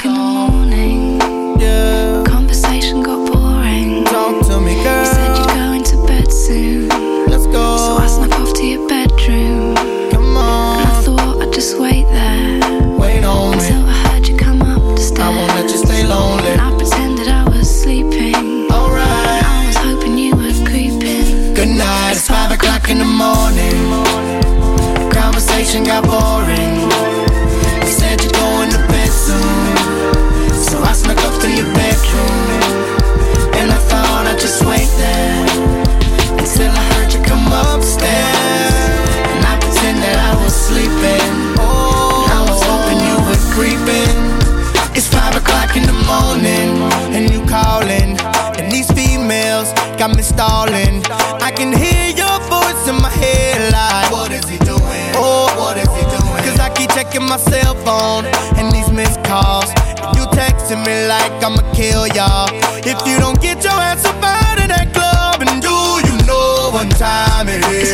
in the morning. Yeah. Conversation got boring. Talk to me, girl. You said you'd go into bed soon. Let's go. So I snuck off to your bedroom. Come on. And I thought I'd just wait there. Wait on until me. I heard you come up the stairs. I won't let you stay lonely. And I pretended I was sleeping. Alright. And I was hoping you were creeping. Good night, it's 5 o'clock in the morning. Conversation got boring. You said you're going to bed soon. So I snuck up to your bedroom. And I thought I'd just wait there until I heard you come upstairs. And I pretended I was sleeping. And I was hoping you were creeping. It's 5 o'clock in the morning and you calling. And these females got me stalling. I can hear your voice in my head like, what is he doing? Oh, what is he doing? Cause I keep checking my cell phone and these missed calls. And you texting me like I'ma kill y'all if you don't get your ass up out of that club. And do you know what time it is?